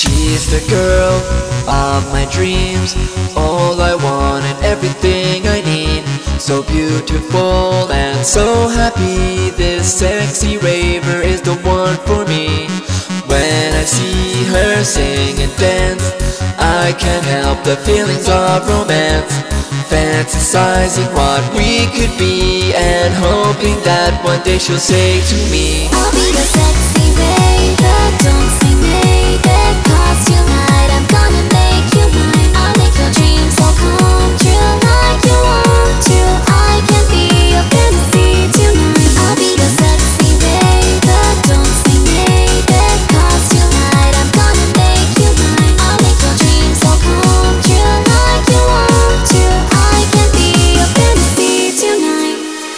She's the girl of my dreams, all I want and everything I need. So beautiful and so happy, this sexy raver is the one for me. When I see her sing and dance, I can't help the feelings of romance, fantasizing what we could be and hoping that one day she'll say to me, I'll be the sexy raver, don't say maybe, 'cause tonight I'm gonna make you mine. I'll make your dreams all come true like you want to. I can be your fantasy tonight. I'll be the sexy raver, don't say maybe, 'cause tonight I'm gonna make you mine. I'll make your dreams all come true like you want to. I can be your fantasy tonight.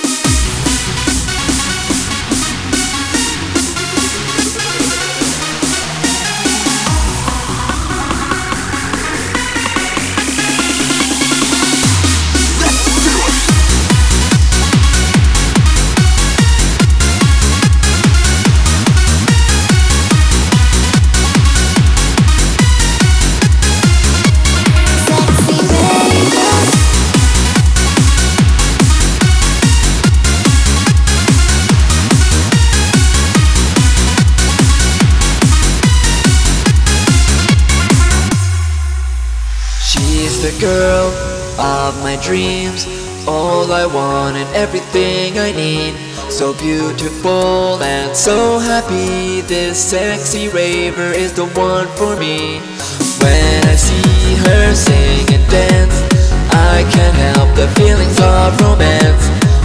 she's the girl of my dreams, all I want and everything I need. So beautiful and so happy, this sexy raver is the one for me. When I see her sing and dance, I can't help the feelings of romance,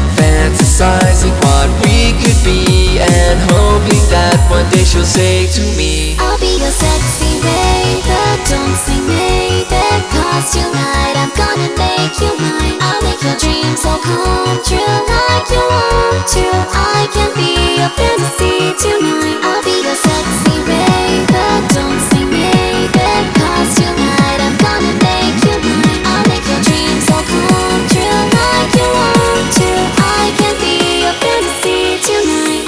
fantasizing what we could be and hoping that one day she'll say to me, I'll be your sexy raver, don't say maybe, 'cause tonight I'm gonna make you mine. I'll make your dreams all come true like you want to. I can be your fantasy tonight. I'll be your sexy raver, don't say maybe, 'cause tonight I'm gonna make you mine. I'll make your dreams all come true like you want to. I can be your fantasy tonight.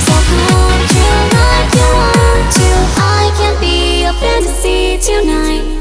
Fantasy tonight.